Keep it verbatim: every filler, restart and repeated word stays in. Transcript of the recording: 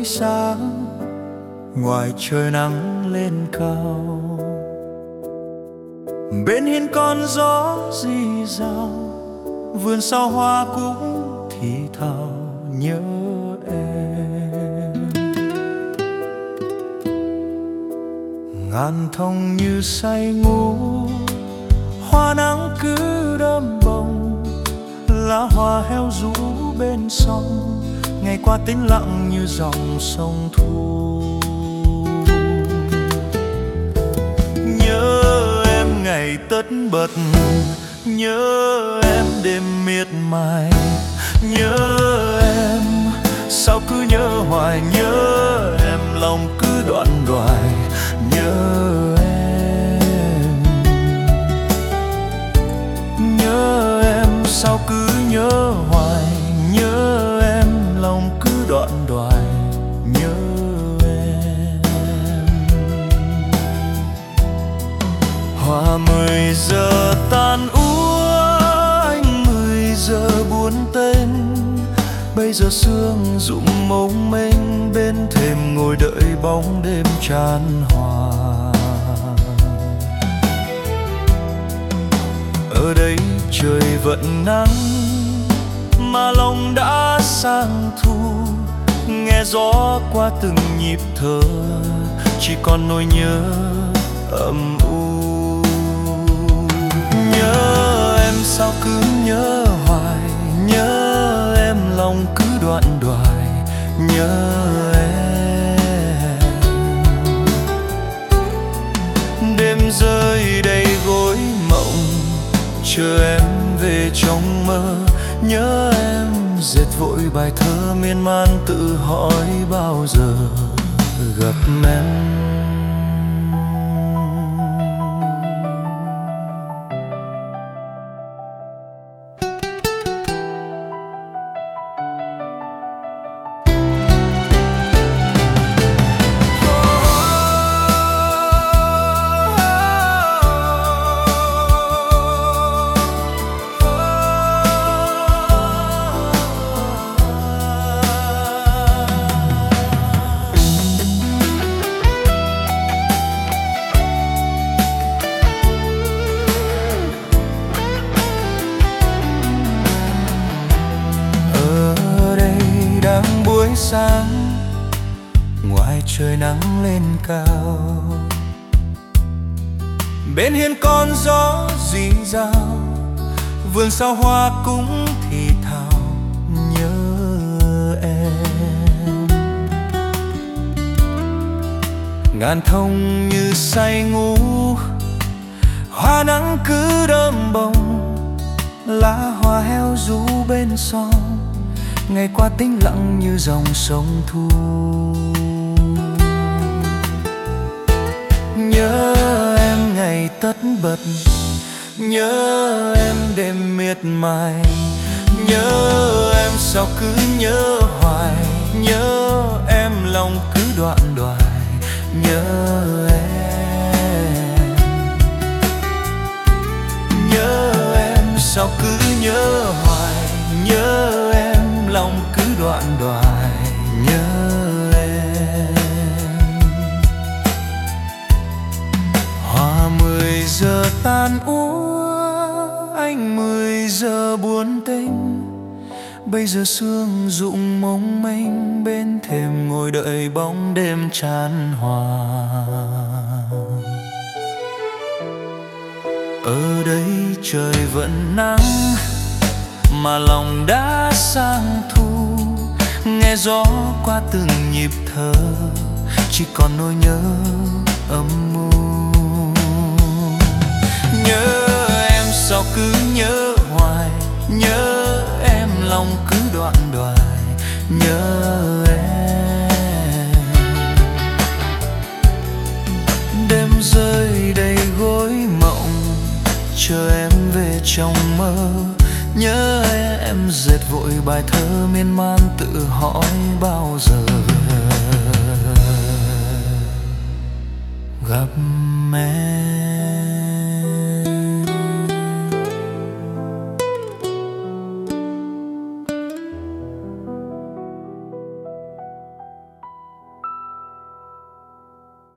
tươi sáng, ngoài trời nắng lên cao. Bên hiên con gió rì rào, vườn sao hoa cũng thì thào nhớ em. Ngàn thông như say ngủ, hoa nắng cứ đơm bông, lá hoa heo rũ bên sông, ngày qua tĩnh lặng như dòng sông thu. Nhớ em ngày tất bật, nhớ em đêm miệt mài, nhớ em sao cứ nhớ hoài, nhớ em lòng cứ đoạn đoài, nhớ em, nhớ em sao cứ nhớ hoài, nhớ em lòng cứ đoạn đoài, nhớ em. Hoa mười giờ tan úa, anh mười giờ buồn tênh, bây giờ sương rụng mông mênh, bên thềm ngồi đợi bóng đêm tràn hòa. Ở đây trời vẫn nắng mà lòng đã sang thu, nghe gió qua từng nhịp thở, chỉ còn nỗi nhớ âm u. Nhớ em sao cứ nhớ hoài, nhớ em lòng cứ đoạn đoài, nhớ em. Đêm rơi đầy gối mộng, chờ em về trong mơ, nhớ em dệt vội bài thơ miên man tự hỏi bao giờ gặp em. Sáng ngoài trời nắng lên cao, bên hiên con gió rì rào, vườn sao hoa cũng thì thào nhớ em. Ngàn thông như say ngủ, hoa nắng cứ đơm bông, lá hoa heo rũ bên sông, ngày qua tĩnh lặng như dòng sông thu. Nhớ em ngày tất bật, nhớ em đêm miệt mài, nhớ em sao cứ nhớ hoài, nhớ em lòng cứ đoạn đoài, nhớ em, nhớ em sao cứ nhớ hoài, nhớ em lòng cứ đoạn đoài, nhớ em. Hoa mười giờ tan úa, anh mười giờ buồn tênh, bây giờ sương rụng mông mênh, bên thềm ngồi đợi bóng đêm tràn hòa. Ở đây trời vẫn nắng mà lòng đã sang thu, nghe gió qua từng nhịp thở, chỉ còn nỗi nhớ âm u. Nhớ em sao cứ nhớ hoài, nhớ em lòng cứ đoạn đoài, nhớ em. Đêm rơi đầy gối mộng, chờ em về trong mơ, nhớ em dệt vội bài thơ miên man tự hỏi bao giờ gặp